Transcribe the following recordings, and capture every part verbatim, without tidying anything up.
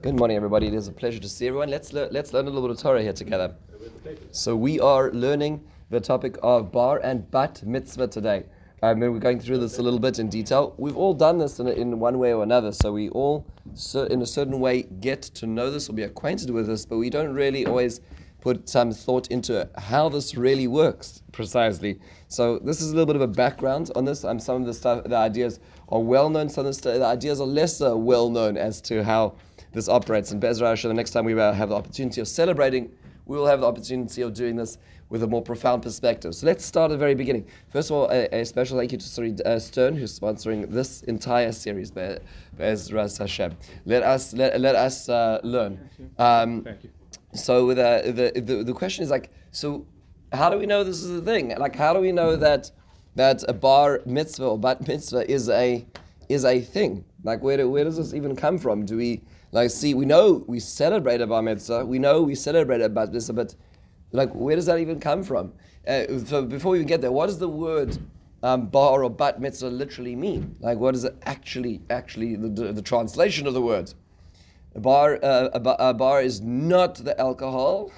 Good morning, everybody. It is a pleasure to see everyone. Let's le- let's learn a little bit of Torah here together. So we are learning the topic of bar and bat mitzvah today. Um, and we're going through this a little bit in detail. We've all done this in, in one way or another, so we all, so in a certain way, get to know this or be acquainted with this, but we don't really always put some thought into how this really works precisely. So this is a little bit of a background on this. Um, some of the stuff, the ideas are well known. Some of the, st- the ideas are lesser well known as to how this operates. And Be'ezras Hashem, the next time we have the opportunity of celebrating, we will have the opportunity of doing this with a more profound perspective. So let's start at the very beginning. First of all, a, a special thank you to Suri uh, Stern, who's sponsoring this entire series, Be- Be'ezras Hashem. Let us let, let us uh, learn. Um, Thank you. So the, the the the question is like, so how do we know this is a thing? Like, how do we know that that a bar mitzvah or bat mitzvah is a is a thing? Like, where do, where does this even come from? Do we like see? We know we celebrate a bar mitzvah. We know we celebrate a bat mitzvah, but like, where does that even come from? Uh, so before we even get there, what does the word um, bar or bat mitzvah literally mean? Like, what is it actually actually the the, the translation of the word? A bar, uh, a, bar, a bar is not the alcohol.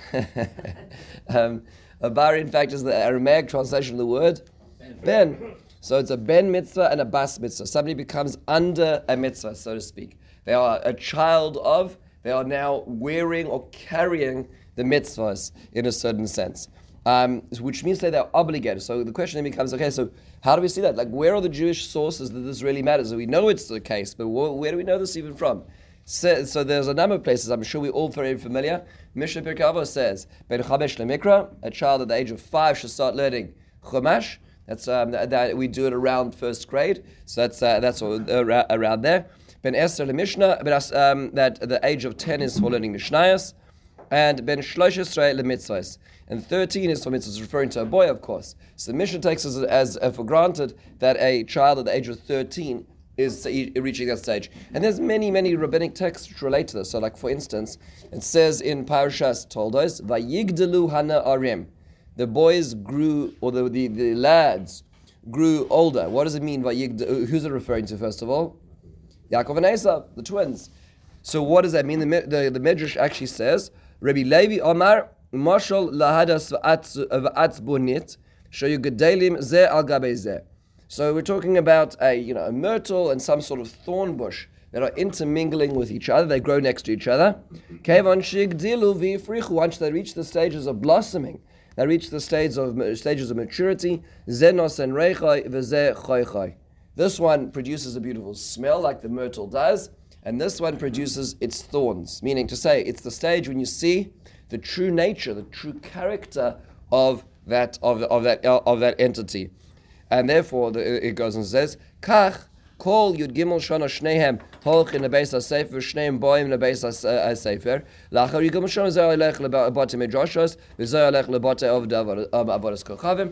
um, a bar, in fact, is the Aramaic translation of the word ben. ben. So it's a ben mitzvah and a bas mitzvah. Somebody becomes under a mitzvah, so to speak. They are a child of, they are now wearing or carrying the mitzvahs in a certain sense. Um, which means that they're obligated. So the question then becomes, okay, so how do we see that? Like, where are the Jewish sources that this really matters? So we know it's the case, but wh- where do we know this even from? So, so there's a number of places, I'm sure we're all very familiar. Mishnah Pirkei Avos says, Ben Chamesh Lemikra, a child at the age of five should start learning Chumash. That's um, that, that we do it around first grade, so that's uh, that's all, uh, around there. Ben Esther Lemishnah, but um, that the age of ten is for learning Mishnayos, and Ben Shlosh Esrei Lemitzvahs, and thirteen is for mitzvahs, referring to a boy, of course. So the Mishnah takes us as, as uh, for granted that a child at the age of thirteen is reaching that stage. And there's many, many rabbinic texts which relate to this. So like, for instance, it says in Parashas Toldos, Vayigdalu hana arim. The boys grew, or the, the, the lads grew older. What does it mean, Vayigdalu? Who's it referring to, first of all? Yaakov and Esav, the twins. So what does that mean? The, the, the Midrash actually says, Rabbi Levi Omar, Mashal lahadas v'atzbunit, shoyu gedalim ze al gabe ze. So we're talking about a you know a myrtle and some sort of thorn bush that are intermingling with each other. They grow next to each other. Once they reach the stages of blossoming, they reach the stages of stages of maturity. This one produces a beautiful smell like the myrtle does, and this one produces its thorns. Meaning to say, it's the stage when you see the true nature, the true character of that of, of that of that entity. And therefore, the, it goes and says, Kach, kol yud gimel shana shnehem, holch in the beis ha-sefer, shneim boim in the beis ha-sefer, lachar yud gimel shana zeh alech lebate medrashos, v'zeh alech lebate of avodas kochavim.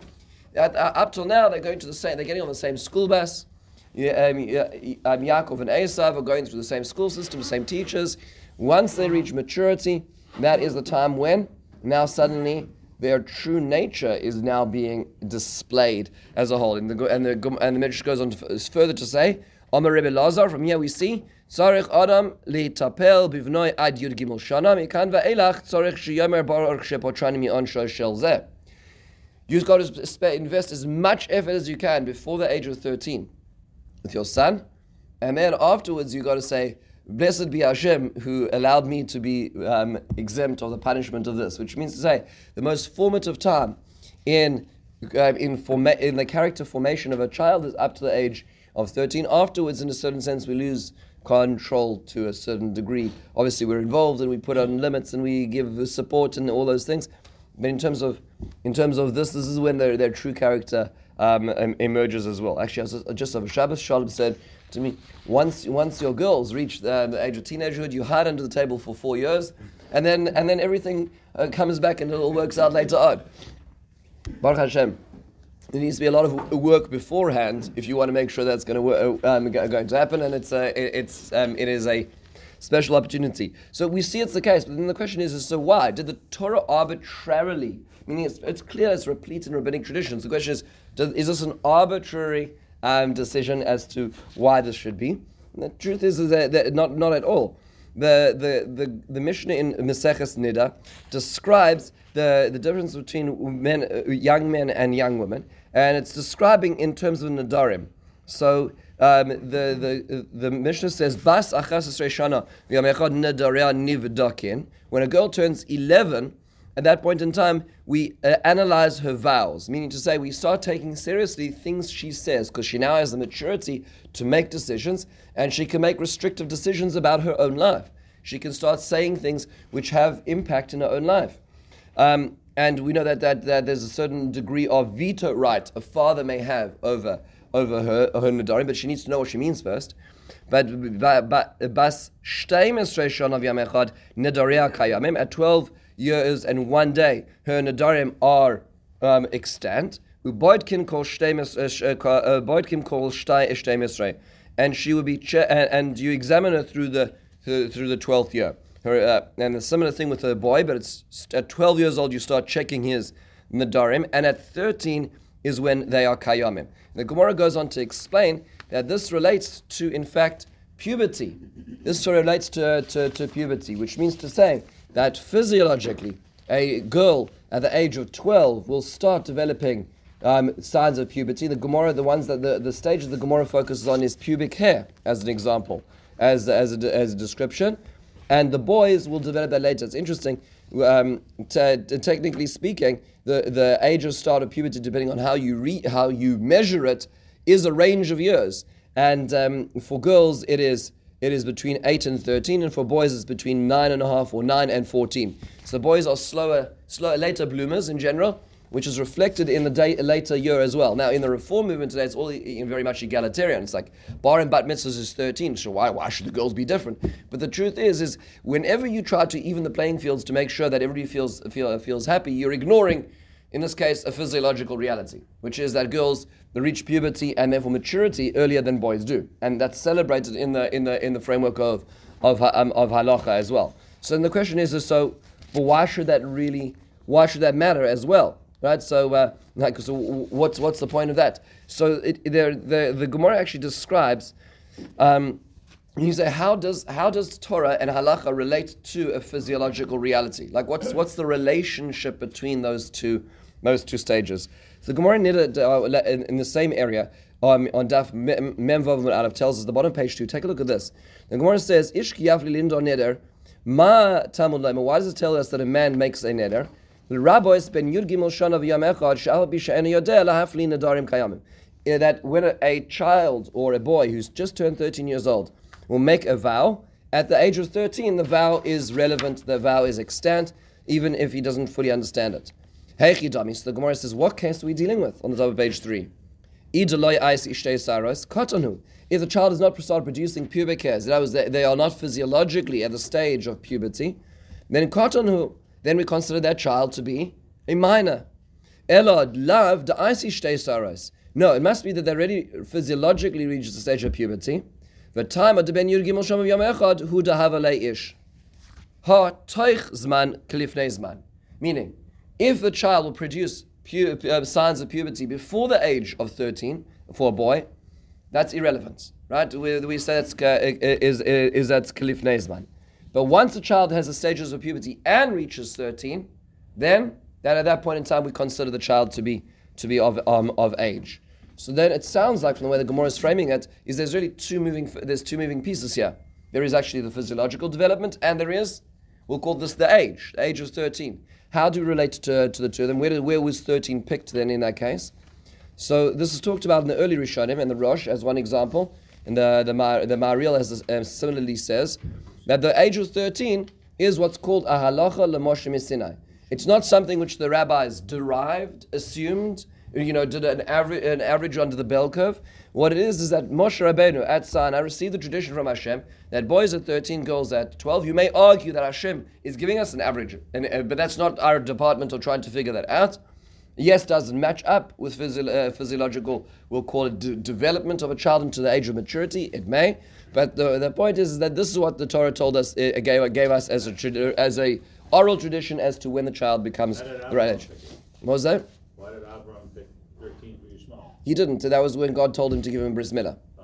Up till now, they're going to the same, they're getting on the same school bus. Yeah, um, yeah, um, Yaakov and Esav are going through the same school system, same teachers. Once they reach maturity, that is the time when, now suddenly, their true nature is now being displayed as a whole. And the and the and the Midrash goes on to, further to say, Amar Rebbe Lazar. From here we see, Tzarich Adam litapel bivnoi ad yud gimel shana mikan va'elach tzarich sheyomer baruch shepotrani mi'onsho shel zeh. You've got to invest as much effort as you can before the age of thirteen with your son, and then afterwards you got to say, Blessed be Hashem who allowed me to be um, exempt of the punishment of this, which means to say the most formative time in uh, in, forma- in the character formation of a child is up to the age of thirteen. Afterwards, in a certain sense, we lose control to a certain degree. Obviously, we're involved and we put on limits and we give support and all those things. But in terms of in terms of this, this is when their their true character um, emerges as well. Actually, just over Shabbos, Shalom said to me, once once your girls reach the, the age of teenagehood, you hide under the table for four years, and then and then everything uh, comes back and it all works out later on. Baruch Hashem. There needs to be a lot of work beforehand if you want to make sure that's going to work, um, going to happen, and it's a, it's um, it is a special opportunity. So we see it's the case, but then the question is, is so why did the Torah arbitrarily? Meaning it's it's clear, it's replete in rabbinic traditions. The question is, does, is this an arbitrary um, decision as to why this should be? And the truth is, is that, that not not at all. the the the, the Mishnah in Maseches Nida describes the, the difference between men, uh, young men and young women, and it's describing in terms of Nadarim. So um, the the the Mishnah says, "Bas achas esrei shana v'yamechad nadaria nivdakin." When a girl turns eleven, at that point in time, we uh, analyze her vows, meaning to say we start taking seriously things she says, because she now has the maturity to make decisions, and she can make restrictive decisions about her own life. She can start saying things which have impact in her own life. Um, and we know that, that that there's a certain degree of veto right a father may have over over her her nadarim, but she needs to know what she means first. But bas shtei esrei shana v'yam nadaria kayamim, at twelve years and one day, her nadarim are um, extant. Uboidkin kol shtei shtei esrei, and she will be che- and, and you examine her through the through, through the twelfth year. Her, uh, and a similar thing with a boy, but it's at twelve years old you start checking his nadarim, and at thirteen is when they are kayamim. The Gemara goes on to explain that this relates to, in fact, puberty. This relates to, to, to puberty, which means to say that physiologically, a girl at the age of twelve will start developing um, signs of puberty. The Gemara, the ones that the, the stage that the Gemara focuses on is pubic hair, as an example, as as a, as a description, and the boys will develop that later. It's interesting. Um, t- t- technically speaking, the, the age of start of puberty, depending on how you re- how you measure it, is a range of years. And um, for girls, it is it is between eight and thirteen, and for boys, it's between nine and a half or nine and fourteen. So boys are slower, slower, later bloomers in general, which is reflected in the day, later year as well. Now, in the Reform movement today, it's all very much egalitarian. It's like bar and bat mitzvahs is thirteen, so why why should the girls be different? But the truth is, is whenever you try to even the playing fields to make sure that everybody feels feel, feels happy, you're ignoring, in this case, a physiological reality, which is that girls reach puberty and therefore maturity earlier than boys do, and that's celebrated in the in the in the framework of of um, of halacha as well. So then the question is, is so, well, why should that really? Why should that matter as well? Right, so uh, like, so what's what's the point of that? So it, there, the the Gemara actually describes. Um, you say, how does how does Torah and halacha relate to a physiological reality? Like, what's what's the relationship between those two those two stages? So the Gemara uh, in, in the same area um, on Daf Mem Vav Aleph tells us the bottom page two. Take a look at this. The Gemara says, "Ish kiyavli lindo neder ma tamud laima." Why does it tell us that a man makes a neder? The rabbis ben Yud Gimel Shana v'Yam Echad shal b'she'enu yodeh lahafli nadarim kayamim. That when a, a child or a boy who's just turned thirteen years old will make a vow, at the age of thirteen, the vow is relevant, the vow is extant, even if he doesn't fully understand it. Hey Chidami, so the Gemara says, what case are we dealing with on the top of page three? If the child is not start producing pubic hairs, that was they are not physiologically at the stage of puberty, then katanu, then we consider that child to be a minor. Elad lav the icy shtei saros. No, it must be that they already physiologically reaches the stage of puberty. The time of the ben Yud Gimel Sham Yom Echad hu dahavalei ish. Ha toich zman klifnei zman. Meaning, if the child will produce pu- uh, signs of puberty before the age of thirteen for a boy, that's irrelevant, right? We, we say that's uh, is is, is that's klifnei zman. But once a child has the stages of puberty and reaches thirteen, then that at that point in time we consider the child to be to be of um, of age. So then it sounds like, from the way the Gemara is framing it, is there's really two moving there's two moving pieces here. There is actually the physiological development, and there is, we'll call this the age, the age of thirteen. How do we relate to, to the two of them? Where, did, where was thirteen picked then in that case? So this is talked about in the early Rishonim and the Rosh as one example, and the the, Mar, the Mariel as um, similarly says that the age of thirteen is what's called a halacha l'Moshe Sinai. It's not something which the rabbis derived, assumed, you know, did an average an average under the bell curve. What it is is that Moshe Rabbeinu at Sinai received the tradition from Hashem that boys at thirteen, girls at twelve. You may argue that Hashem is giving us an average, and, uh, but that's not our department of trying to figure that out. Yes, doesn't match up with physio- uh, physiological, we'll call it de- development of a child into the age of maturity. It may, but the, the point is that this is what the Torah told us, it gave, gave us as a as a oral tradition as to when the child becomes the right age. What was that? Why did Abraham pick thirteen for you small? He didn't. That was when God told him to give him bris milah. Oh, so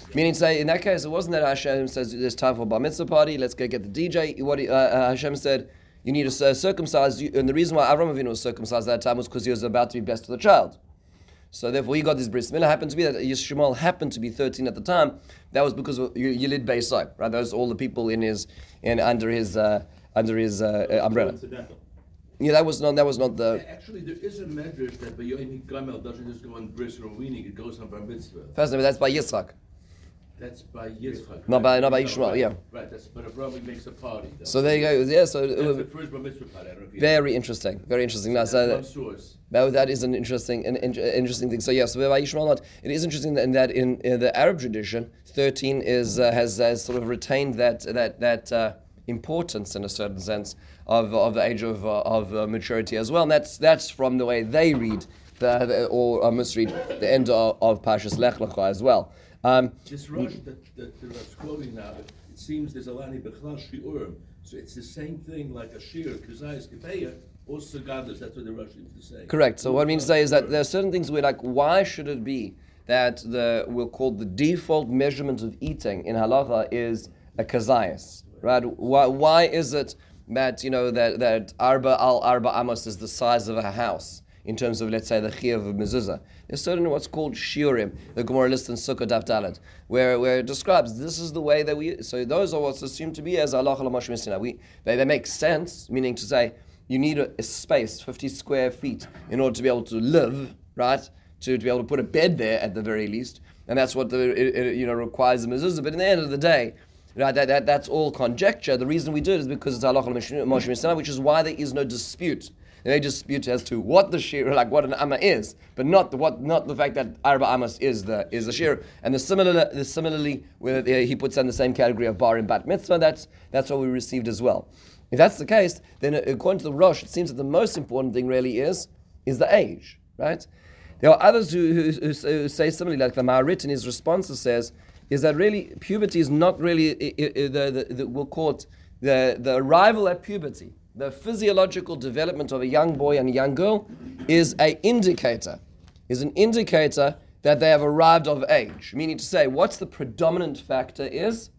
Meaning to say, in that case, it wasn't that Hashem says there's time for a bar mitzvah party, let's go get the D J. What uh, uh, Hashem said, you need to uh, circumcise you, and the reason why Avram Avinu was circumcised at that time was because he was about to be blessed with a child. So therefore, he got this bris milah. Happened to be that Yishmael happened to be thirteen at the time. That was because of Yilid Beisai, right? Those all the people in his, in under his, uh, under his uh, umbrella. Yeah, that was not. That was not the. Actually, there is a medrash that by Yoim Gamel doesn't just go on bris or weaning; it goes on bar mitzvah. First, that's by Yitzchak. That's by Yitzchak. Not right? by not by no, Yishmael. Right, Yeah. Right. That's but Abraham makes a party. Though. So there you go. Yeah. So that's uh, the first bar mitzvah party. I don't know if you very interesting. Very interesting. Now, so one source. That, that is an interesting, an in, interesting thing. So yes, yeah, so by Yishmael not. It is interesting that in that in, in the Arab tradition, thirteen is uh, has, has sort of retained that that that uh, importance in a certain sense of of the age of uh, of uh, maturity as well. And that's that's from the way they read the, the or uh, misread the end of, of Parshas Lech Lecha as well. Um, this Rosh that that that was quoting now, it seems there's a lani bechlal shiurim, so it's the same thing like a shir kazayis kepeya. Also godless, that's what the Rosh seems to say. Correct. So what I mean to say is that there are certain things where, like, why should it be that the we'll call the default measurement of eating in halacha is a kazayas, right? Why why is it that you know that that arba al arba amos is the size of a house in terms of, let's say, the chiyuv of mezuzah? There's certain what's called shiurim, the Gemara lists in Sukkah Daf Dalet, where where it describes this is the way that we. So those are what's assumed to be as halacha l'moshe misina. We they, they make sense, meaning to say. You need a, a space, fifty square feet, in order to be able to live, right? To, to be able to put a bed there at the very least, and that's what the it, it, you know requires the mezuzah. But in the end of the day, right, that, that that's all conjecture. The reason we do it is because it's halacha l'moshe misina, which is why there is no dispute. There is dispute as to what the shir, like what an amma is, but not the what, not the fact that arba amas is the is the shir. And the similar, the similarly, where he puts in the same category of bar and bat mitzvah. That's that's what we received as well. If that's the case, then according to the Rosh, it seems that the most important thing really is is the age, right? There are others who, who, who say similarly, like the Ma'arit in his responses says, is that really puberty is not really, the, the, the, we'll call it the, the arrival at puberty. The physiological development of a young boy and a young girl is an indicator, is an indicator that they have arrived of age. Meaning to say, what's the predominant factor is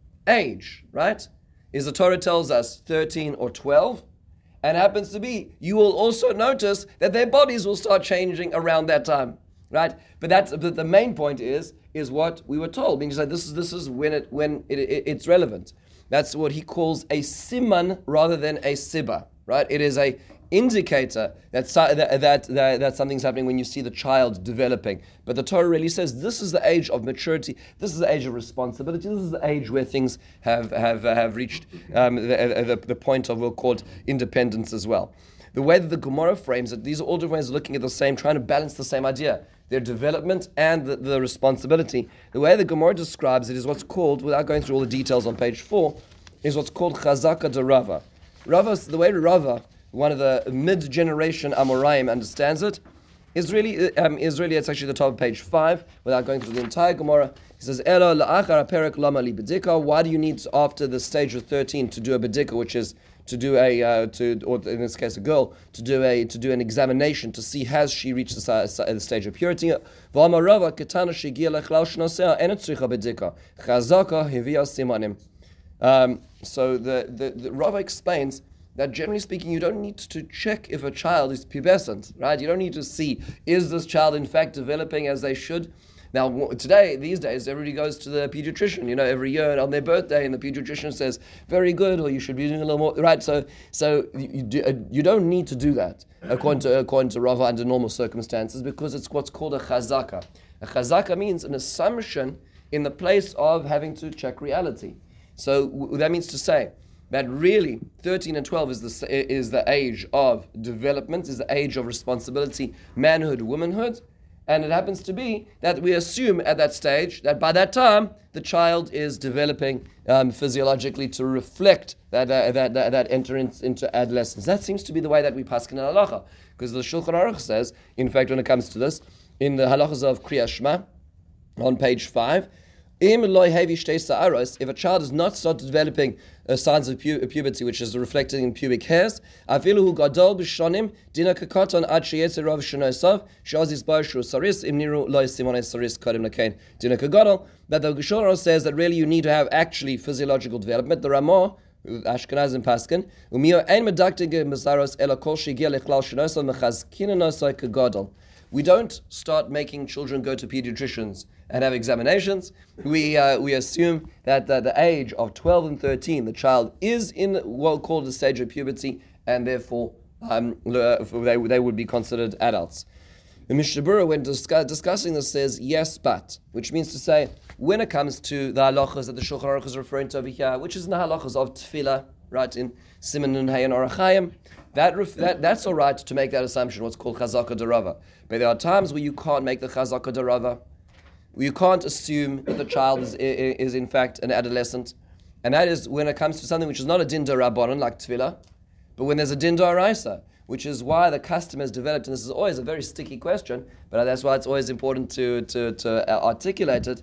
age, right? Is the Torah tells us thirteen or twelve, and happens to be, you will also notice that their bodies will start changing around that time, right? But that's but the main point is is what we were told. Meaning to say this is this is when it when it, it, it's relevant. That's what he calls a siman rather than a sibba, right? It is a indicator that, that, that, that, that something's happening when you see the child developing. But the Torah really says this is the age of maturity, this is the age of responsibility, this is the age where things have have, uh, have reached um, the, the, the point of, we'll call it, independence as well. The way that the Gemara frames it, these are all different ways of looking at the same, trying to balance the same idea, their development and the, the responsibility. The way the Gemara describes it is what's called, without going through all the details on page four, is what's called chazaka de Rava. Rava, the way Rava, one of the mid-generation Amoraim, understands it, is really, um, is really, it's actually the top of page five, without going through the entire Gemara. He says, Elo la'achar perek lama li bedika. Why do you need, after the stage of thirteen, to do a bedika, which is to do a, uh, to, or in this case a girl, to do a, to do an examination to see has she reached the, the stage of purity? V'amar Rava ketana shegia lechlal shnosea enet tzricha bedika. Chazaka hivia simanim. Um, so the, the, the Rava explains that generally speaking, you don't need to check if a child is pubescent, right? You don't need to see, is this child in fact developing as they should? Now, today, these days, everybody goes to the pediatrician, you know, every year on their birthday, and the pediatrician says, very good, or you should be doing a little more, right? So so you, do, uh, you don't need to do that, according to, according to Rava, under normal circumstances, because it's what's called a chazaka. A chazaka means an assumption in the place of having to check reality. So w- that means to say, that really thirteen and twelve is the is the age of development, is the age of responsibility, manhood, womanhood, and it happens to be that we assume at that stage that by that time the child is developing um, physiologically to reflect that uh, that, that that entrance into adolescence. That seems to be the way that we paskin in halacha, because the Shulchan Aruch says, in fact, when it comes to this, in the halachas of Kriyas Shema, on page five. If a child does not start developing uh, signs of pu- puberty, which is reflected in pubic hairs, even that the Geshorah says that really you need to have actually physiological development. The Ramah, Ashkenazim Paskin, we don't start making children go to pediatricians and have examinations. We uh, we assume that at the age of twelve and thirteen, the child is in what called the stage of puberty, and therefore um, they, they would be considered adults. The Mishnah Berurah, when discuss, discussing this, says yes, but, which means to say, when it comes to the halachas that the Shulchan Aruch is referring to over here, which is in the halachas of tefillah, right, in Siman Nun Hey and Orach Chaim, that, ref, that that's all right to make that assumption, what's called chazaka derava. But there are times where you can't make the chazaka derava. You can't assume that the child is, is in fact an adolescent, and that is when it comes to something which is not a din d'Rabbanan like tefillah, but when there's a din d'Oraisa, which is why the custom has developed, and this is always a very sticky question, but that's why it's always important to, to, to articulate it,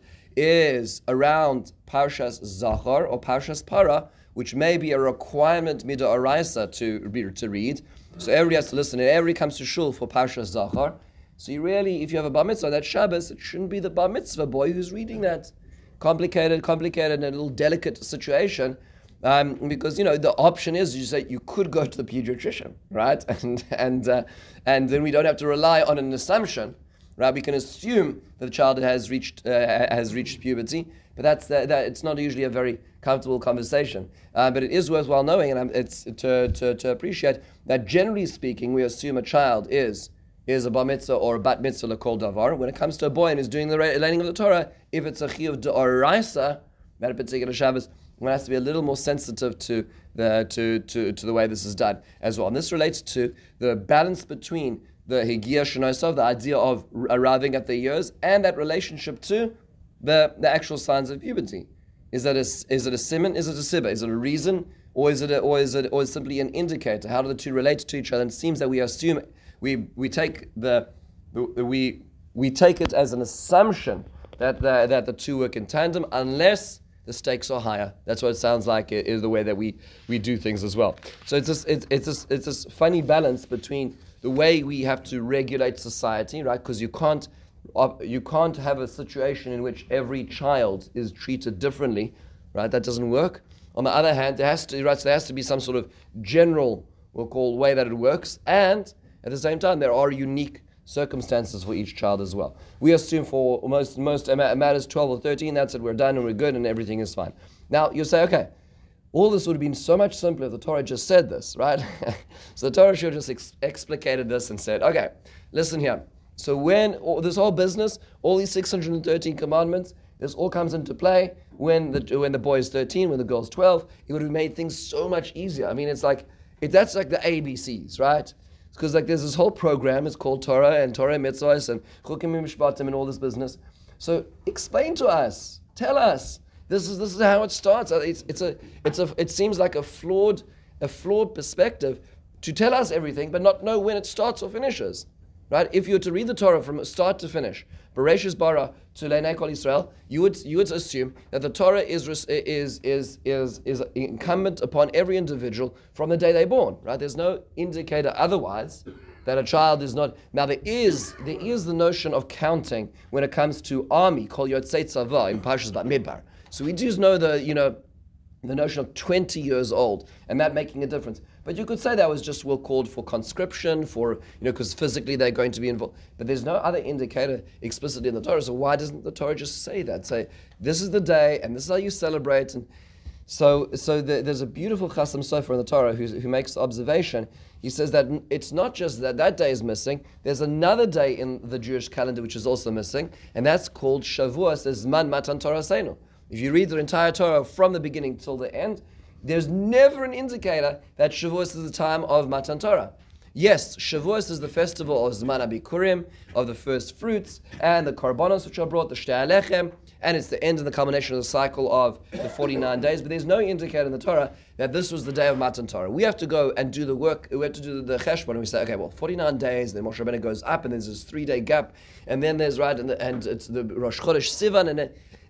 is around Parshas Zachar or Parshas Para, which may be a requirement mid'oraisa to, to read. So everybody has to listen, and everybody comes to shul for Parshas Zachar. So you really, if you have a bar mitzvah, that Shabbos, it shouldn't be the bar mitzvah boy who's reading that. Complicated, complicated, and a little delicate situation. Um, because, you know, the option is, you say, you could go to the pediatrician, right? And and uh, and then we don't have to rely on an assumption, right? We can assume that the child has reached uh, has reached puberty, but that's uh, that. It's not usually a very comfortable conversation. Uh, but it is worthwhile knowing, and it's to, to to appreciate that generally speaking, we assume a child is is a bar mitzvah or a bat mitzvah l'kol davar. When it comes to a boy and is doing the learning of the Torah, if it's a chiyuv d'oraisa, that a particular Shabbos, one has to be a little more sensitive to the to, to, to the way this is done as well. And this relates to the balance between the higia shenosav, the idea of arriving at the years, and that relationship to the, the actual signs of puberty. Is that a, is it a siman? Is it a sibba? Is it a reason, or is it a, or is it or is it simply an indicator? How do the two relate to each other? And it seems that we assume we we take the, the we we take it as an assumption that the, that the two work in tandem, unless the stakes are higher. That's what it sounds like is the way that we, we do things as well. So it's this it's it's this it's this funny balance between the way we have to regulate society, right? Because you can't you can't have a situation in which every child is treated differently, right? That doesn't work. On the other hand, there has to right, so there has to be some sort of general, we'll call, way that it works, and at the same time there are unique circumstances for each child as well. We assume for most most matters twelve or thirteen, that's it, we're done and we're good and everything is fine. Now you say, okay, all this would have been so much simpler if the Torah just said this, right? So the Torah should have just ex- explicated this and said, okay, listen here. So when all, this whole business, all these six hundred thirteen commandments, this all comes into play when the when the boy is thirteen, when the girl's twelve, it would have made things so much easier. I mean, it's like, it, that's like the A B Cs, right? Because like there's this whole program, it's called Torah and Torah Mitzvahs and Chukim Mishpatim and all this business. So explain to us, tell us. This is this is how it starts. It's it's a it's a it seems like a flawed a flawed perspective to tell us everything, but not know when it starts or finishes. Right? If you were to read the Torah from start to finish, Bereshis bara to Leinei Kol Yisrael, you would you would assume that the Torah is is is is is incumbent upon every individual from the day they're born. Right? There's no indicator otherwise that a child is not. Now there is there is the notion of counting when it comes to army, Kol Yotzei Tzava in Parshas Bamidbar. So we do know the you know the notion of twenty years old and that making a difference. But you could say that was just well called for conscription, for, you know, because physically they're going to be involved. But there's no other indicator explicitly in the Torah. So why doesn't the Torah just say that? Say, this is the day and this is how you celebrate. And so so the, there's a beautiful Chasam Sofer in the Torah who, who makes the observation. He says that it's not just that that day is missing. There's another day in the Jewish calendar which is also missing. And that's called Shavuos. There's Man Matan Torah Seinu. If you read the entire Torah from the beginning till the end, there's never an indicator that Shavuos is the time of Matan Torah. Yes, Shavuos is the festival of Zman HaBikurim, of the first fruits, and the Korbanos which are brought, the Shtei HaLechem, and it's the end and the culmination of the cycle of the forty-nine days, but there's no indicator in the Torah that this was the day of Matan Torah. We have to go and do the work, we have to do the cheshbon, and we say, okay, well, forty-nine days, then Moshe Rabbeinu goes up, and there's this three-day gap, and then there's, right, and, the, and it's the Rosh Chodesh Sivan, and then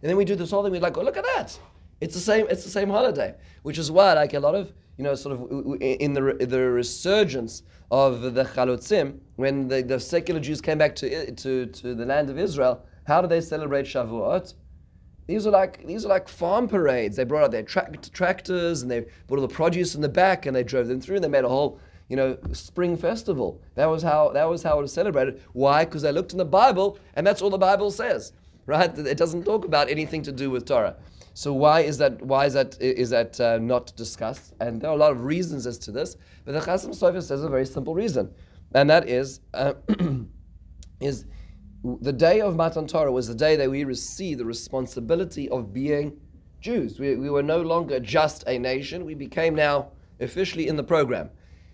And then we do this whole thing, we're like, oh, look at that. It's the same, it's the same holiday. Which is why, like a lot of, you know, sort of in the the resurgence of the Chalutzim, when the, the secular Jews came back to, to, to the land of Israel, how do they celebrate Shavuot? These are like these are like farm parades. They brought out their tra- tractors and they brought all the produce in the back and they drove them through and they made a whole, you know, spring festival. That was how that was how it was celebrated. Why? Because they looked in the Bible and that's all the Bible says, right? It doesn't talk about anything to do with Torah. So why is that? Why is that? Is that uh, not discussed? And there are a lot of reasons as to this. But the Chasam Sofer says a very simple reason, and that is uh, is. The day of Matan Torah was the day that we received the responsibility of being Jews. We, we were no longer just a nation. We became now officially in the program.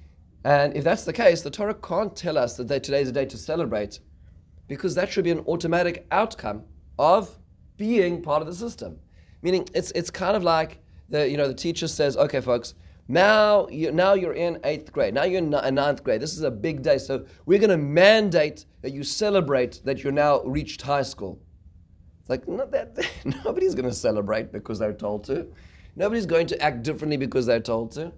And if that's the case, the Torah can't tell us that today is a day to celebrate, because that should be an automatic outcome of being part of the system. Meaning, it's it's kind of like the you know the teacher says, okay, folks, now you now you're in eighth grade. Now you're in ninth grade. This is a big day, so we're going to mandate that you celebrate that you're now reached high school. It's like no, that, nobody's going to celebrate because they're told to. Nobody's going to act differently because they're told to.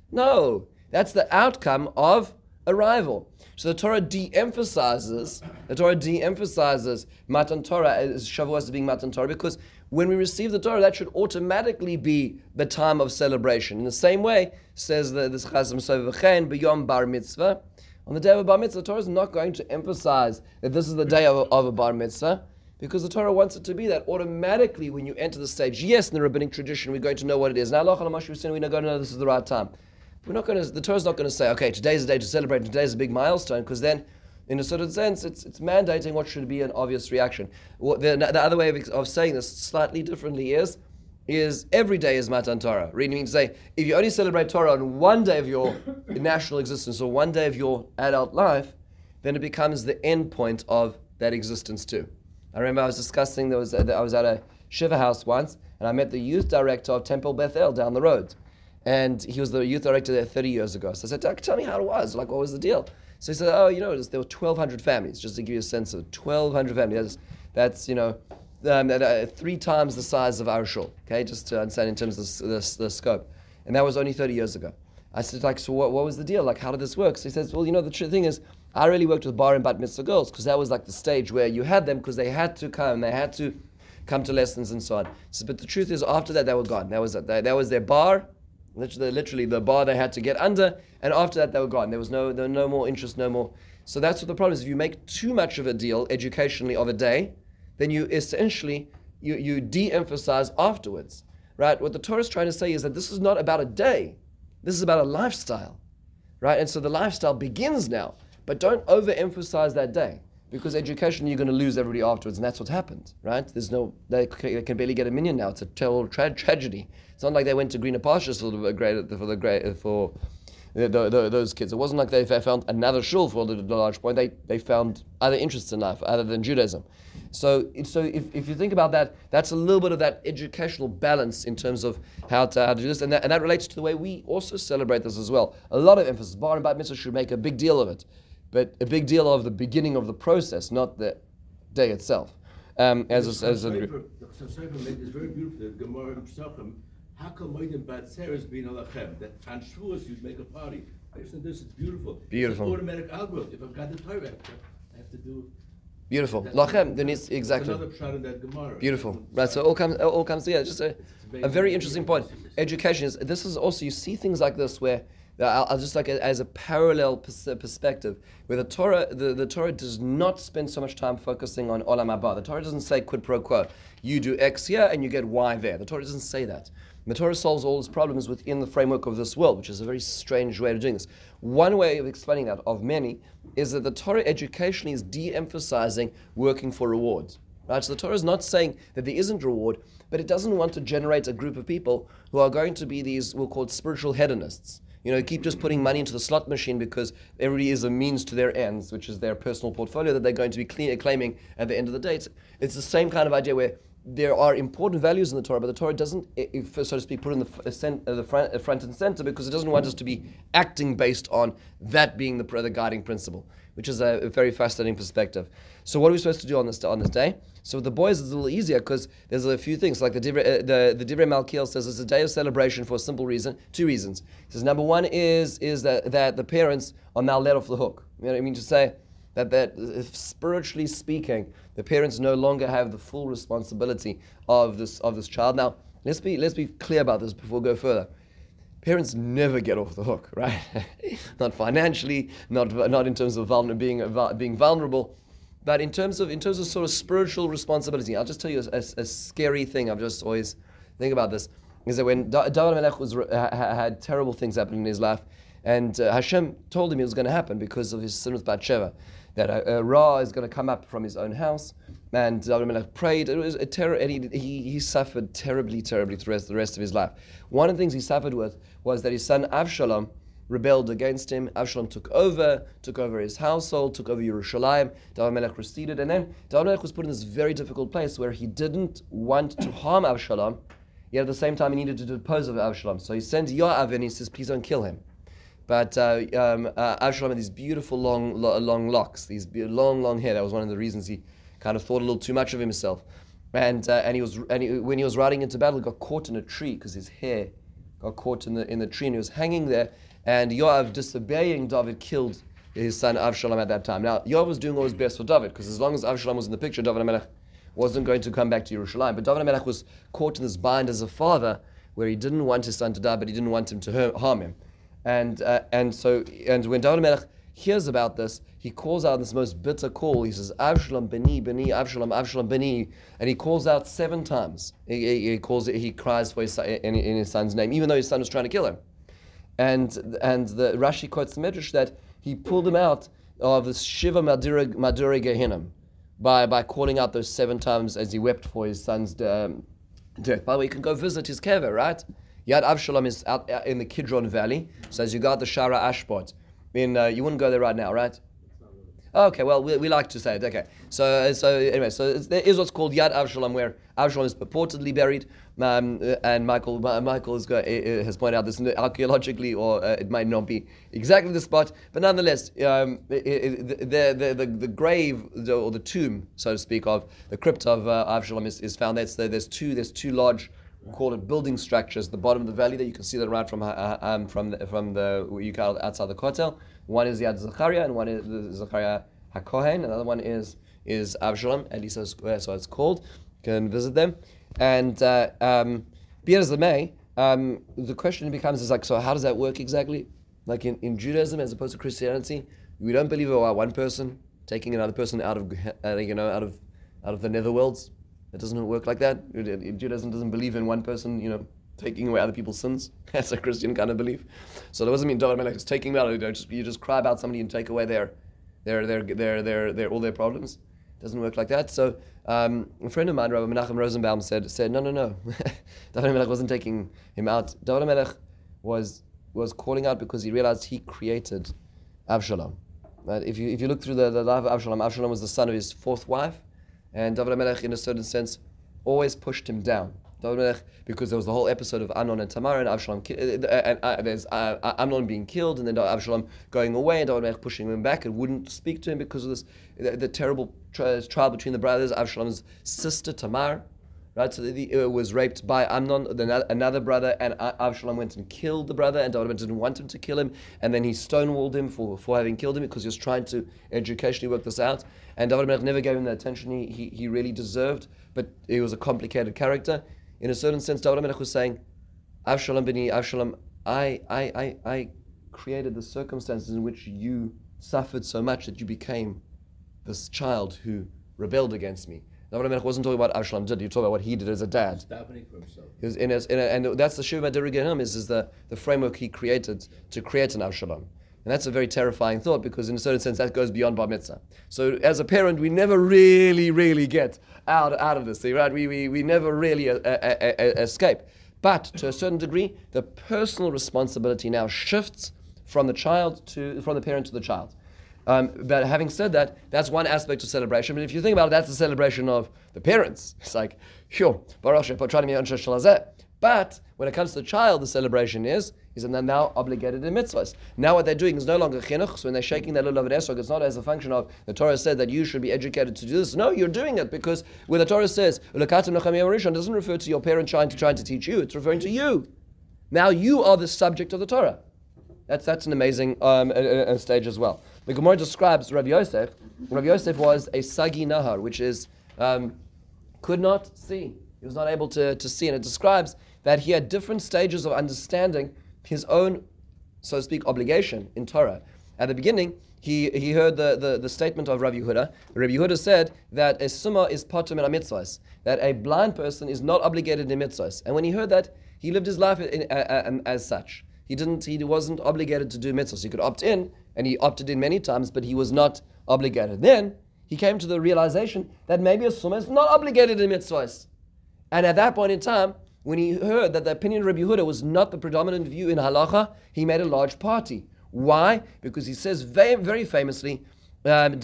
No, that's the outcome of arrival. So the Torah de-emphasizes the Torah de-emphasizes Matan Torah as Shavuot as being Matan Torah, because when we receive the Torah, that should automatically be the time of celebration. In the same way, says the this Chasam Sofer V'chein b'yom bar mitzvah. On the day of a bar mitzvah, the Torah is not going to emphasize that this is the day of a, of a bar mitzvah, because the Torah wants it to be that automatically when you enter the stage. Yes, in the rabbinic tradition, we're going to know what it is. Now, we're going to know this is the right time. We're not going to. The Torah's not going to say, okay, today's the day to celebrate. Today's a big milestone, because then, in a certain sense, it's it's mandating what should be an obvious reaction. What the, the other way of, of saying this slightly differently is, is every day is Matan Torah. Really means to say, if you only celebrate Torah on one day of your national existence or one day of your adult life, then it becomes the end point of that existence too. I remember I was discussing, there was a, I was at a Shiva house once, and I met the youth director of Temple Beth El down the road. And he was the youth director there thirty years ago. So I said, tell me how it was. Like, what was the deal? So he said, oh, you know, there were twelve hundred families, just to give you a sense of it. twelve hundred families. That's, that's you know, um, uh, three times the size of our shul. Okay, just to understand in terms of the, the, the scope. And that was only thirty years ago. I said, like, so what, what was the deal? Like, how did this work? So he says, well, you know, the tr- thing is, I really worked with bar and bat mitzvah girls, because that was like the stage where you had them, because they had to come, they had to come to lessons and so on. So, but the truth is, after that, they were gone. That was that, that was their bar. Literally, literally, the bar they had to get under, and after that they were gone. There was no, there was no more interest, no more. So that's what the problem is. If you make too much of a deal educationally of a day, then you essentially you you de-emphasize afterwards, right? What the Torah is trying to say is that this is not about a day, this is about a lifestyle, right? And so the lifestyle begins now, but don't overemphasize that day, because education you're going to lose everybody afterwards, and that's what happened, right? There's no, they can barely get a minyan now. It's a terrible tra- tragedy. It's not like they went to greener pastures for the great for the great for the, the, the, those kids. It wasn't like they found another shul for the, the large point. They they found other interests in life other than Judaism. So so if, if you think about that, that's a little bit of that educational balance in terms of how to how to do this, and that, and that relates to the way we also celebrate this as well. A lot of emphasis. Bar and bat mitzvah should make a big deal of it, but a big deal of the beginning of the process, not the day itself. Um, as a, as a, the Sofer is very beautiful. The Gemara in Pesachim. How come Moedim Bat Seres being alachem? That on Shavuos you make a party. Based on this, it's beautiful. Beautiful. It's an automatic algorithm. If I've got the Torah, I have to do. Beautiful. Lachem. There needs exactly. Another shot in that Gemara. Beautiful. Right. So it all comes. It all comes together. Just a, a very interesting point. Education is. This is also, you see things like this where. I'll, I'll just like a, as a parallel pers- perspective, where the Torah, the, the Torah does not spend so much time focusing on olam haba. The Torah doesn't say quid pro quo. You do X here and you get Y there. The Torah doesn't say that. The Torah solves all its problems within the framework of this world, which is a very strange way of doing this. One way of explaining that, of many, is that the Torah educationally is de-emphasizing working for rewards. Right? So the Torah is not saying that there isn't reward, but it doesn't want to generate a group of people who are going to be these, we'll call it spiritual hedonists. You know, keep just putting money into the slot machine because everybody is a means to their ends, which is their personal portfolio that they're going to be clean, claiming at the end of the day. It's, it's the same kind of idea where there are important values in the Torah, but the Torah doesn't, if, so to speak, put in the, uh, the front, uh, front and center because it doesn't want us to be acting based on that being the, the guiding principle, which is a, a very fascinating perspective. So what are we supposed to do on this on this day? So with the boys, it's a little easier because there's a few things. Like the Divrei, uh, the, the Divrei Malkiel says it's a day of celebration for a simple reason, two reasons. He says number one is is that, that the parents are now let off the hook. You know what I mean to say? That, that if spiritually speaking, the parents no longer have the full responsibility of this of this child. Now, let's be let's be clear about this before we go further. Parents never get off the hook, right? Not financially, not not in terms of vulner, being being vulnerable, but in terms of in terms of sort of spiritual responsibility. I'll just tell you a, a, a scary thing. I've just always think about this is that when da- David Melech was ha, had terrible things happen in his life, and uh, Hashem told him it was going to happen because of his sin with Bathsheba. That a, a Ra is going to come up from his own house, and David Melech prayed. It was a terror, and he, he he suffered terribly, terribly through the rest, the rest of his life. One of the things he suffered with was that his son Avshalom rebelled against him. Avshalom took over, took over his household, took over Yerushalayim. David Melech receded, and then David Melech was put in this very difficult place where he didn't want to harm Avshalom, yet at the same time he needed to depose of Avshalom. So he sends Yoav and he says, "Please don't kill him." But uh, um, uh, Avshalom had these beautiful long, lo- long locks, these be- long, long hair. That was one of the reasons he kind of thought a little too much of himself. And uh, and he was and he, when he was riding into battle, he got caught in a tree because his hair got caught in the in the tree, and he was hanging there. And Yoav, disobeying David, killed his son Avshalom at that time. Now Yoav was doing what was best for David, because as long as Avshalom was in the picture, David HaMelech wasn't going to come back to Yerushalayim. But David HaMelech was caught in this bind as a father, where he didn't want his son to die, but he didn't want him to harm him. And uh, and so and when David Melech hears about this, he calls out this most bitter call. He says, "Avshalom beni, beni, Avshalom, Avshalom beni," and he calls out seven times. He, he, he calls it. He cries for his son, in, in his son's name, even though his son was trying to kill him. And and the Rashi quotes the Midrash that he pulled him out of this Shiva Madura Madura Gehinnom by by calling out those seven times as he wept for his son's um, death. By the way, you can go visit his kever, right? Yad Avshalom is out, out in the Kidron Valley. So as you got the Shara Ashpot, I mean, uh, you wouldn't go there right now, right? Oh, okay, well, we, we like to say it. Okay, so so anyway, so it's, there is what's called Yad Avshalom, where Avshalom is purportedly buried, um, and Michael Michael is go, has pointed out this archaeologically, or uh, it might not be exactly the spot, but nonetheless, um, it, it, the, the the the grave or the tomb, so to speak, of the crypt of uh, Avshalom is, is found there. So there's two there's two large, we call it building structures, the bottom of the valley there. You can see that right from uh, um, from the, from the you call it outside the Kotel. One is Yad Zechariah, and one is the Zechariah HaKohen. Another one is is Avshalom, at least that's what it's called. You can visit them. And uh, um, be it as it may, um, the question becomes is like, so how does that work exactly? Like in, in Judaism as opposed to Christianity, we don't believe about one person taking another person out of uh, you know out of out of the netherworlds. It doesn't work like that. Judaism doesn't believe in one person, you know, taking away other people's sins. That's a Christian kind of belief. So that doesn't mean David Melech is taking them out. You, don't just, you just cry about somebody and take away their, their, their, their, their, their all their problems. It doesn't work like that. So um, a friend of mine, Rabbi Menachem Rosenbaum, said, said, no, no, no. David Melech wasn't taking him out. David Melech was was calling out because he realized he created Avshalom. Right? If you if you look through the, the life of Avshalom, Avshalom was the son of his fourth wife. And David HaMelech, in a certain sense, always pushed him down. David HaMelech, because there was the whole episode of Amnon and Tamar, and Avshalom, ki- uh, and uh, there's uh, Amnon being killed, and then Avshalom going away, and David HaMelech pushing him back and wouldn't speak to him because of this the, the terrible tri- trial between the brothers. Avshalom's sister Tamar, right? So the, the, uh, was raped by Amnon, the, another brother, and Avshalom went and killed the brother, and David didn't want him to kill him, and then he stonewalled him for, for having killed him because he was trying to educationally work this out. And David Melech never gave him the attention he, he, he really deserved, but he was a complicated character. In a certain sense, David Melech was saying, Avshalom bini, Avshalom, I, I, I, I created the circumstances in which you suffered so much that you became this child who rebelled against me. David Melech wasn't talking about Avshalom did, you talk about what he did as a dad. He's davening for himself. He was in a, in a, and that's the Shiva Madura Gehinnom, is, is the, the framework he created to create an Avshalom. And that's a very terrifying thought, because in a certain sense that goes beyond Bar Mitzvah. So as a parent, we never really, really get out, out of this thing, right? We, we, we never really uh, uh, uh, escape. But to a certain degree, the personal responsibility now shifts from the child to, from the parent to the child. Um, but having said that, that's one aspect of celebration. But if you think about it, that's the celebration of the parents. It's like, sure, but when it comes to the child, the celebration is is that they're now obligated in mitzvahs. Now what they're doing is no longer chinuch. So when they're shaking their little esrog, it's not as a function of the Torah said that you should be educated to do this. No, you're doing it because when the Torah says ulakatim nechamim rishon, doesn't refer to your parent trying to trying to teach you. It's referring to you. Now you are the subject of the Torah. That's that's an amazing um, a, a stage as well. The Gemara describes Rabbi Yosef. Rabbi Yosef was a sagi nahar, which is um, could not see. He was not able to, to see, and it describes that he had different stages of understanding his own, so to speak, obligation in Torah. At the beginning, he, he heard the, the, the statement of Rabbi Yehuda. Rabbi Yehuda said that a summa is patur min mitzvahs, that a blind person is not obligated in mitzvahs. And when he heard that, he lived his life in, uh, uh, as such. He didn't. He wasn't obligated to do mitzvahs. He could opt in, and he opted in many times, but he was not obligated. Then he came to the realization that maybe a summa is not obligated in mitzvahs. And at that point in time, when he heard that the opinion of Rabbi Yehuda was not the predominant view in halacha, he made a large party. Why? Because he says very, very famously, um,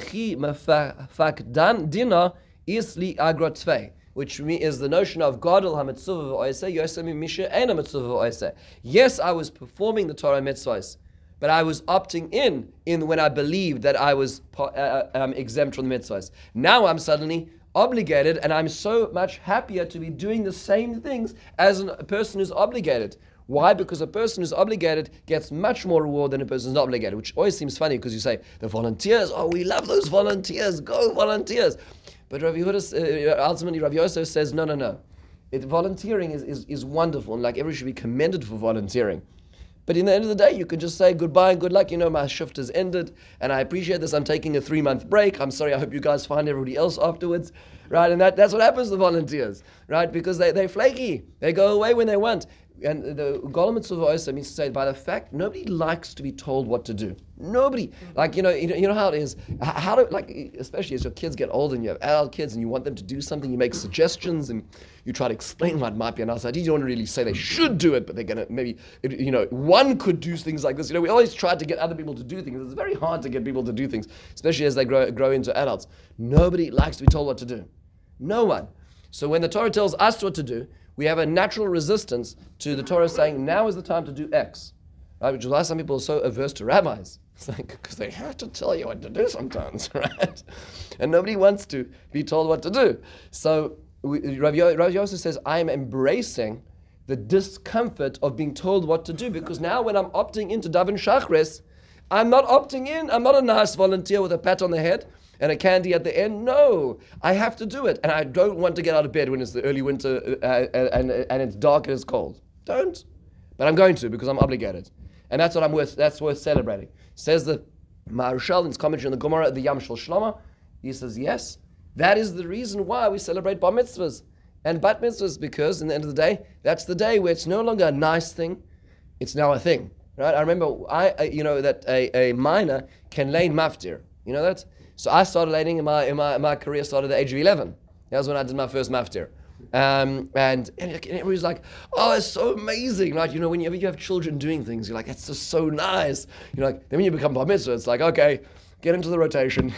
which is the notion of Gadol ha-mitzvah v'oiseh, yoseh mimisha ein ha-mitzvah v'oiseh. Yes, I was performing the Torah mitzvahs, but I was opting in in when I believed that I was uh, um, exempt from the mitzvahs. Now I'm suddenly obligated, and I'm so much happier to be doing the same things as a person who's obligated. Why? Because a person who's obligated gets much more reward than a person who's not obligated, which always seems funny because you say, the volunteers, oh, we love those volunteers, go volunteers. But Rabbi Yehuda, uh, ultimately Rabbi Yosef says, no, no, no. It, volunteering is, is, is wonderful, and like everyone should be commended for volunteering. But in the end of the day, you can just say goodbye and good luck. You know, my shift has ended, and I appreciate this. I'm taking a three-month break. I'm sorry. I hope you guys find everybody else afterwards, right? And that, that's what happens to volunteers, right? Because they, they're flaky. They go away when they want. And the Golem Mitzvah Oisa means to say, by the fact, nobody likes to be told what to do. Nobody. Like, you know, you know, you know how it is. How do, like, especially as your kids get older and you have adult kids and you want them to do something, you make suggestions and you try to explain what might be an outside. You don't really say they should do it, but they're going to maybe, you know, one could do things like this. You know, we always try to get other people to do things. It's very hard to get people to do things, especially as they grow, grow into adults. Nobody likes to be told what to do. No one. So when the Torah tells us what to do, we have a natural resistance to the Torah saying, now is the time to do X. Right? Which is why some people are so averse to rabbis. It's like, because they have to tell you what to do sometimes, right? And nobody wants to be told what to do. So we, Rav, Yo, Rav Yosef says, I am embracing the discomfort of being told what to do, because now when I'm opting into Daven Shachris, I'm not opting in. I'm not a nice volunteer with a pat on the head and a candy at the end. No, I have to do it. And I don't want to get out of bed when it's the early winter uh, and, and, and it's dark and it's cold. Don't. But I'm going to, because I'm obligated. And that's what I'm worth, that's worth celebrating. Says the Maharshal in his commentary on the Gemara, the Yam Shel Shlomo, he says, yes, that is the reason why we celebrate bar mitzvahs and bat mitzvahs, because in the end of the day, that's the day where it's no longer a nice thing, it's now a thing. Right? I remember, I, I you know, that a, a minor can lane maftir. You know that? So I started laning in my, in my, my career started at the age of eleven. That was when I did my first maftir. Um, and, and everybody's like, oh, it's so amazing. Right? You know, whenever you have children doing things, you're like, that's just so nice. You know, like, then when you become bar mitzvah, it's like, okay, get into the rotation.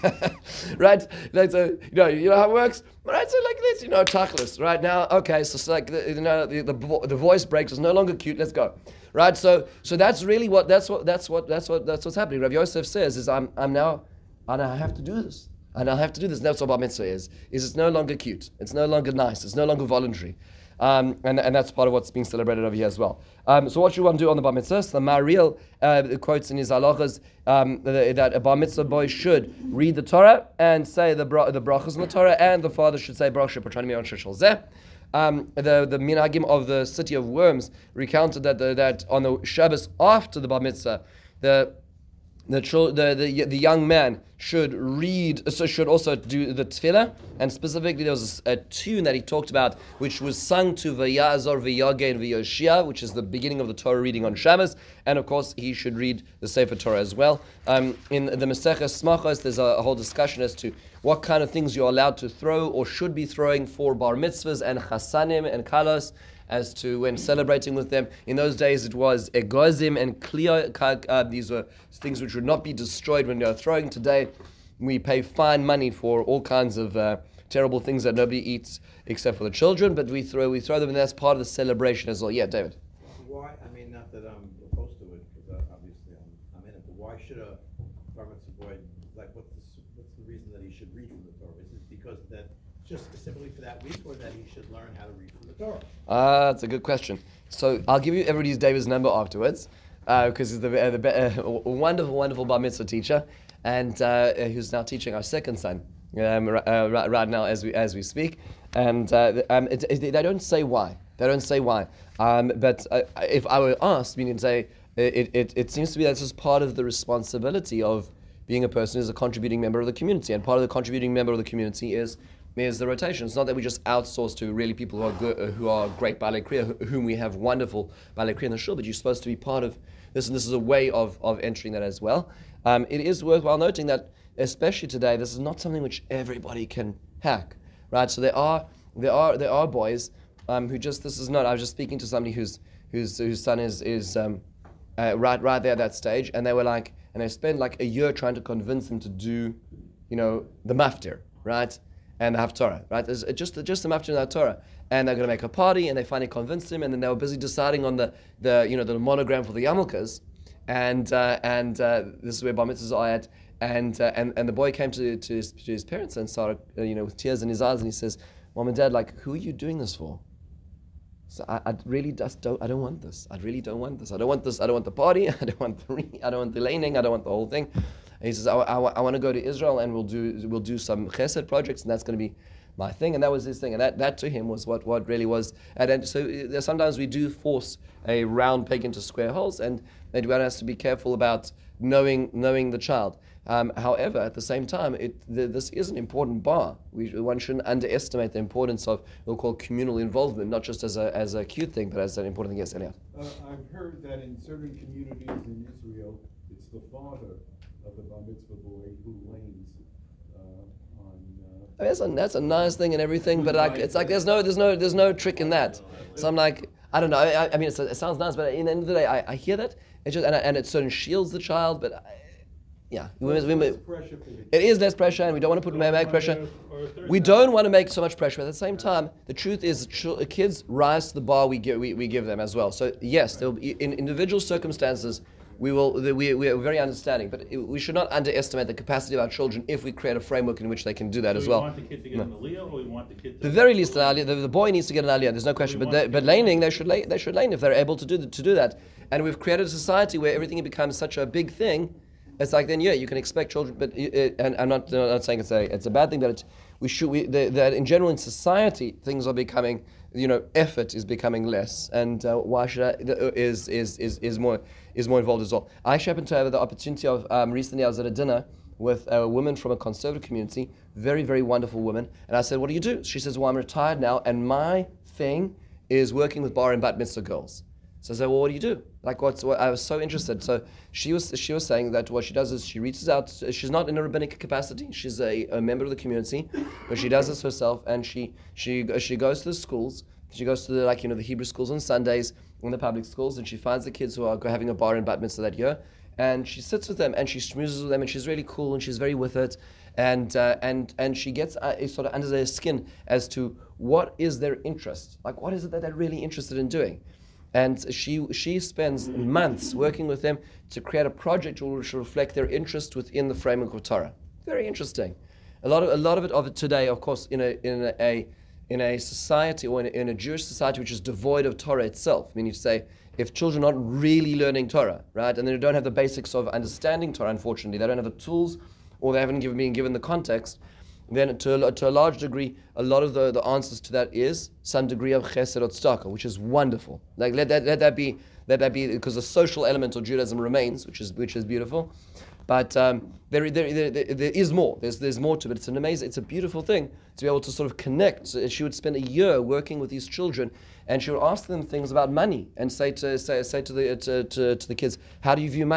Right? Like, so, you know, you know how it works? Right? So like this, you know, tachlis. Right now, okay, so, so like, the, you know, the, the, the voice breaks, it's no longer cute, let's go. Right? So so that's really what, that's what, that's what, that's what, that's what's happening. Rav Yosef says is, I'm, I'm now, and I have to do this. And I have to do this. And that's what bar mitzvah is. Is it's no longer cute. It's no longer nice. It's no longer voluntary. Um, and, and that's part of what's being celebrated over here as well. Um, so what you want to do on the bar mitzvah? So the Mariel uh, quotes in his halachas um, that a bar mitzvah boy should read the Torah and say the bra- the brachas in the Torah, and the father should say brach shepatrani on sheshel zeh. Um, the the minhagim of the city of Worms recounted that the, that on the Shabbos after the bar mitzvah, the The, the the the young man should read, so should also do the tefillah, and specifically there was a, a tune that he talked about, which was sung to Vayazor V'Yagin V'Yoshia, which is the beginning of the Torah reading on Shabbos, and of course he should read the Sefer Torah as well. Um, in the Maseches Smachos, there's a, a whole discussion as to what kind of things you're allowed to throw or should be throwing for bar mitzvahs and chasanim and kalos. as to when celebrating with them. In those days, it was egozim and klio. Uh, these were things which would not be destroyed when they are throwing. Today, we pay fine money for all kinds of uh, terrible things that nobody eats except for the children. But we throw we throw them, and that's part of the celebration as well. Yeah, David. Why? I mean, not that I'm opposed to it, because obviously I'm, I'm in it. But why should a bar mitzvah boy, like, what's the, what's the reason that he should read from the Torah? Is it because that just specifically for that week, or that he should learn how to read from the Torah? Ah, uh, that's a good question. So I'll give you everybody's David's number afterwards, because uh, he's the, uh, the uh, wonderful, wonderful bar mitzvah teacher, and uh, who's now teaching our second son um, uh, right, right now as we as we speak. And uh, um, it, it, they don't say why. They don't say why. Um, but uh, if I were asked, meaning to say, it, it, it seems to be that's just part of the responsibility of being a person who's a contributing member of the community. And part of the contributing member of the community is is the rotation. It's not that we just outsource to really people who are good, uh, who are great ballet kriya, whom we have wonderful ballet kriya in the shul, but you're supposed to be part of this, and this is a way of, of entering that as well. Um, it is worthwhile noting that, especially today, this is not something which everybody can hack, right? So there are there are there are boys um, who just this is not. I was just speaking to somebody whose whose whose son is is um, uh, right right there at that stage, and they were like, and they spent like a year trying to convince them to do, you know, the maftir, right? And the Haftorah, right? It's just just the maftir and the Haftorah, and they're going to make a party, and they finally convinced him, and then they were busy deciding on the, the you know the monogram for the yarmulkes, and uh, and uh, this is where bar mitzvahs are at, and uh, and and the boy came to to his, to his parents and started uh, you know with tears in his eyes, and he says, "Mom and Dad, like, who are you doing this for?" So I, I really just don't I don't want this. I really don't want this. I don't want this. I don't want the party. I don't want the re, I don't want the laning. I don't want the whole thing. And he says, I, I, I want to go to Israel, and we'll do we'll do some chesed projects, and that's going to be my thing. And that was his thing. And that, that to him was what, what really was. And, and so uh, sometimes we do force a round peg into square holes, and one has to be careful about knowing knowing the child. Um, however, at the same time, it, the, this is an important bar. We, one shouldn't underestimate the importance of what we'll call communal involvement, not just as a as a cute thing, but as an important thing. Yes, Eliot. Uh, I've heard that in certain communities in Israel, it's the father of the bar mitzvah boy who lanes uh, on. Uh, I mean, that's a that's a nice thing and everything, but like it's like there's no there's no there's no trick in that. So I'm like, I don't know. I, I mean, it's, it sounds nice, but in the end of the day, I, I hear that it just and, and it sort of shields the child, but. I, Yeah, we, we, we, it is less pressure, and we don't want to put so make pressure. We don't want to make so much pressure. But at the same time, the truth is, ch- kids rise to the bar we give we, we give them as well. So yes, there will be, in individual circumstances, we will we we are very understanding. But it, we should not underestimate the capacity of our children if we create a framework in which they can do that so as we well. Want the kid to get no. an aliyah, or we want the kid to the very least an aliyah. The, the boy needs to get an aliyah. There's no question. But the, but laning, they should lane, they should lane if they're able to do the, to do that. And we've created a society where everything becomes such a big thing. It's like then yeah, you can expect children, but it, and I'm not, I'm not saying it's a it's a bad thing, but it's, we should we the, that in general in society things are becoming, you know, effort is becoming less, and uh, why should I is is is is more is more involved as well. I actually happened to have the opportunity of um, recently I was at a dinner with a woman from a conservative community, very very wonderful woman, and I said, what do you do? She says, well, I'm retired now, and my thing is working with bar and bat mitzvah girls. So I said, well, what do you do? Like, what's what? I was so interested. So she was she was saying that what she does is she reaches out. She's not in a rabbinic capacity. She's a, a member of the community, but she does this herself. And she she she goes to the schools. She goes to the like you know the Hebrew schools on Sundays, in the public schools, and she finds the kids who are having a bar and bat mitzvah that year, and she sits with them and she schmoozes with them, and she's really cool and she's very with it, and uh, and and she gets uh, sort of under their skin as to what is their interest. Like, what is it that they're really interested in doing. And she she spends months working with them to create a project which will reflect their interest within the framework of Torah. Very interesting. A lot of a lot of it of it today, of course, in a in a in a society or in a, in a Jewish society which is devoid of Torah itself. Meaning to say, if children are not really learning Torah, right, and they don't have the basics of understanding Torah, unfortunately, they don't have the tools, or they haven't given, been given the context. Then to a, to a large degree, a lot of the, the answers to that is some degree of chesed or tzedakah, which is wonderful. Like let that let that be let that be because the social element of Judaism remains, which is which is beautiful. But um, there, there, there there is more. There's there's more to it. It's an amazing, it's a beautiful thing to be able to sort of connect. So she would spend a year working with these children, and she would ask them things about money and say to say say to the to, to, to the kids, how do you view money?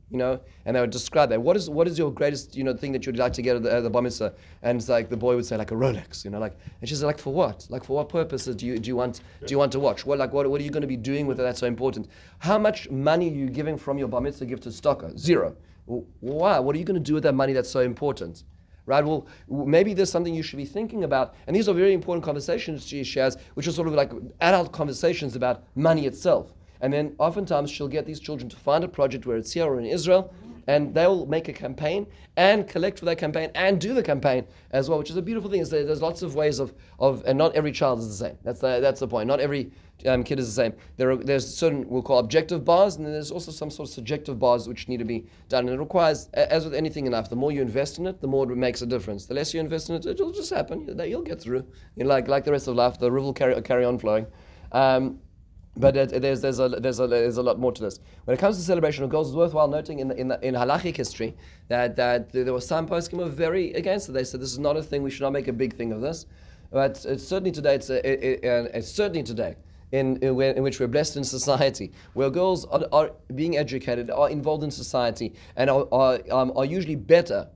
You know, and they would describe that. What is what is your greatest, you know, thing that you'd like to get at the, at the bar mitzvah? And it's like the boy would say like a Rolex, you know, like, and she's like, for what? Like, for what purposes do you do you want do you want to watch? What like what what are you going to be doing with it? That's so important. How much money are you giving from your bar mitzvah gift to stocker? Zero. Why? What are you going to do with that money that's so important? Right? Well, maybe there's something you should be thinking about. And these are very important conversations she, she has, which are sort of like adult conversations about money itself. And then oftentimes she'll get these children to find a project where it's here or in Israel, and they'll make a campaign and collect for that campaign and do the campaign as well, which is a beautiful thing. Is that there's lots of ways of, of and not every child is the same. That's the, that's the point. Not every um, kid is the same. There are there's certain we'll call objective bars, and then there's also some sort of subjective bars which need to be done. And it requires, as with anything in life, the more you invest in it, the more it makes a difference. The less you invest in it, it'll just happen. You'll get through. You know, like like the rest of life, the river will carry carry on flowing. Um, But it, there's there's a there's a there's a lot more to this. When it comes to celebration of girls, it's worthwhile noting in the, in the, in halachic history that that there were some poskim who were very against it. They said this is not a thing. We should not make a big thing of this. But it's certainly today, it's, a, it, it, it's certainly today in in, in which we're blessed in society, where girls are, are being educated, are involved in society, and are are, um, are usually better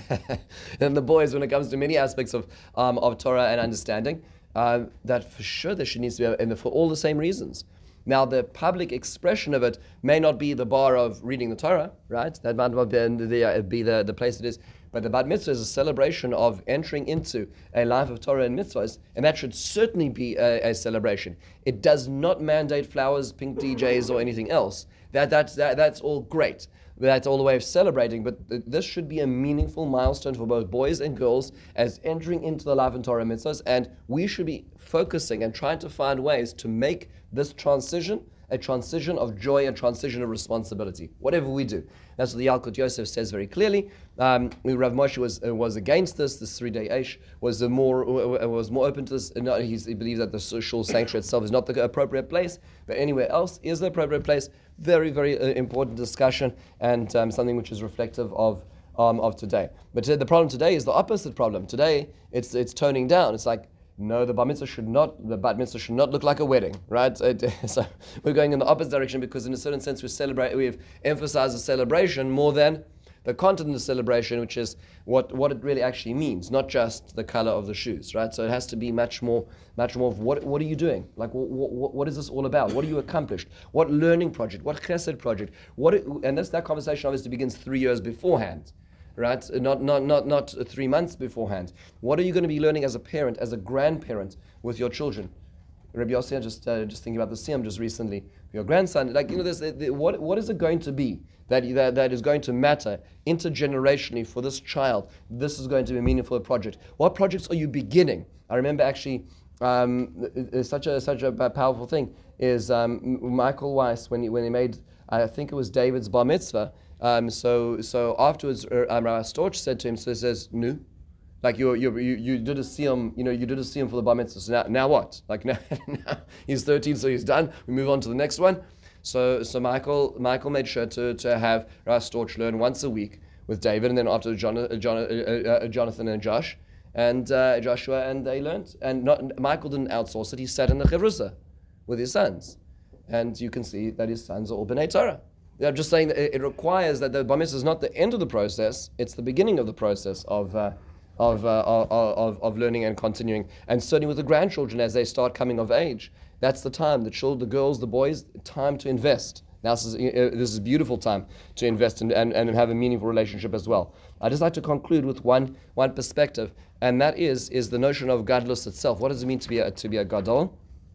than the boys when it comes to many aspects of um, of Torah and understanding. Uh, that for sure there should needs to be, and for all the same reasons. Now, the public expression of it may not be the bar of reading the Torah, right? That might not be the, be the, the place it is. But the Bat Mitzvah is a celebration of entering into a life of Torah and mitzvahs, and that should certainly be a, a celebration. It does not mandate flowers, pink D Js, or anything else. That, that's, that, that's all great. That's all the way of celebrating, but th- this should be a meaningful milestone for both boys and girls as entering into the life and Torah mitzvahs, and we should be focusing and trying to find ways to make this transition a transition of joy, a transition of responsibility, whatever we do. That's what the Yalkut Yosef says very clearly. Um, Rav Moshe was uh, was against this. This three-day Eish was uh, more uh, was more open to this. Uh, no, he believes that the social sanctuary itself is not the appropriate place, but anywhere else is the appropriate place. Very, very uh, important discussion, and um, something which is reflective of um, of today. But uh, the problem today is the opposite problem. Today, it's it's toning down. It's like, no, the bar mitzvah should not, the bat mitzvah should not look like a wedding, right? It, so we're going in the opposite direction because, in a certain sense, we celebrate. We've emphasized the celebration more than the content of the celebration, which is what, what it really actually means, not just the color of the shoes, right? So it has to be much more, much more of what what are you doing? Like, what, what, what is this all about? What are you accomplished? What learning project? What chesed project? What? It, and that's, that conversation obviously begins three years beforehand. Right? Not not not not three months beforehand. What are you going to be learning as a parent, as a grandparent with your children? Rabbi Yossi, just uh, just thinking about the Siyam just recently. Your grandson, like you know, this the, the, what what is it going to be that, that that is going to matter intergenerationally for this child? This is going to be a meaningful project. What projects are you beginning? I remember actually um, such a such a powerful thing is um, Michael Weiss when he when he made I think it was David's bar mitzvah. Um, so so afterwards, uh, um, Rabbi Storch said to him, so he says, "No, like you you you you did a siyum, you know, you did a siyum for the bar mitzvah. So now now what? Like now, now he's thirteen, so he's done. We move on to the next one. So so Michael Michael made sure to to have Rabbi Storch learn once a week with David, and then after John, uh, John, uh, uh, Jonathan and Josh and uh, Joshua, and they learned. And not, Michael didn't outsource it. He sat in the chevrusa with his sons, and you can see that his sons are all b'nai Torah. I'm just saying that it requires that the bar mitzvah is not the end of the process; it's the beginning of the process of uh, of, uh, of of learning and continuing. And certainly with the grandchildren as they start coming of age, that's the time. The children, the girls, the boys, time to invest. Now this is uh, this is a beautiful time to invest and, and, and have a meaningful relationship as well. I'd just like to conclude with one one perspective, and that is is the notion of gadlus itself. What does it mean to be a, to be a gadol?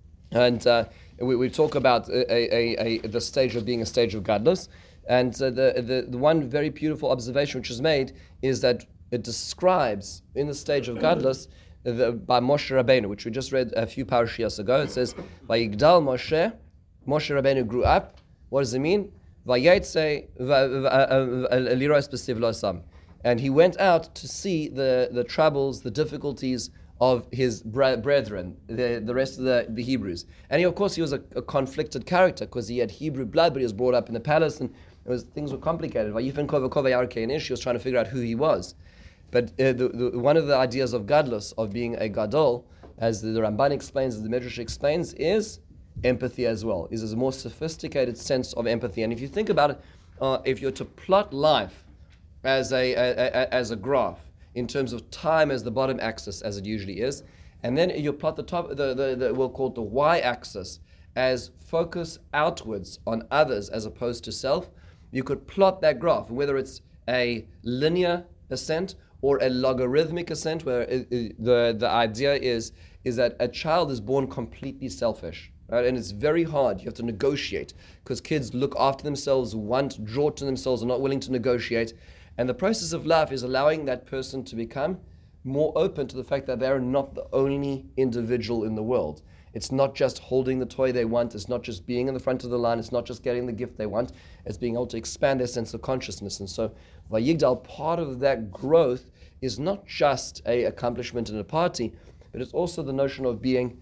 And uh, we, we talk about a, a, a, the stage of being a stage of gadlus, and uh, the, the the one very beautiful observation which is made is that it describes in the stage of gadlus the, by Moshe Rabbeinu, which we just read a few parashiyos ago. It says, "Vayigdal Moshe." Moshe Rabbeinu grew up. What does it mean? Vayetze liros b'siv losam, and he went out to see the the troubles, the difficulties of his brethren, the, the rest of the, the Hebrews. And he, of course, he was a, a conflicted character because he had Hebrew blood, but he was brought up in the palace, and it was, things were complicated. He was trying to figure out who he was. But uh, the, the, one of the ideas of gadlus, of being a gadol, as the, the Ramban explains, as the Medrash explains, is empathy as well. Is a more sophisticated sense of empathy. And if you think about it, uh, if you're to plot life as a, a, a as a graph in terms of time as the bottom axis, as it usually is, and then you plot the top, the, the, the we'll call it the y-axis as focus outwards on others as opposed to self, you could plot that graph, whether it's a linear ascent or a logarithmic ascent, where it, it, the, the idea is, is that a child is born completely selfish. Right? And it's very hard. You have to negotiate because kids look after themselves, want, draw to themselves, are not willing to negotiate. And the process of life is allowing that person to become more open to the fact that they're not the only individual in the world. It's not just holding the toy they want. It's not just being in the front of the line. It's not just getting the gift they want. It's being able to expand their sense of consciousness. And so Vayigdal, part of that growth is not just a accomplishment in a party, but it's also the notion of being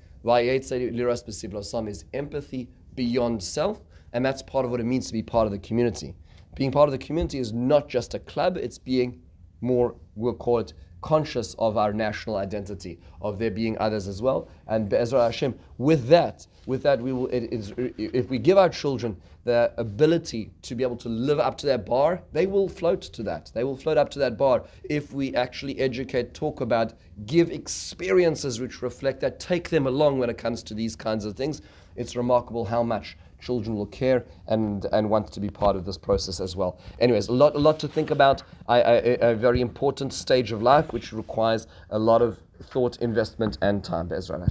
is empathy beyond self, and that's part of what it means to be part of the community. Being part of the community is not just a club, it's being more, we'll call it, conscious of our national identity, of there being others as well. And Be'ezra Hashem, with that, with that we will, it is, if we give our children the ability to be able to live up to that bar, they will float to that. They will float up to that bar if we actually educate, talk about, give experiences which reflect that, take them along when it comes to these kinds of things. It's remarkable how much children will care and and want to be part of this process as well. Anyways, a lot a lot to think about. I, I, a very important stage of life which requires a lot of thought, investment, and time. Be'ezrat Hashem.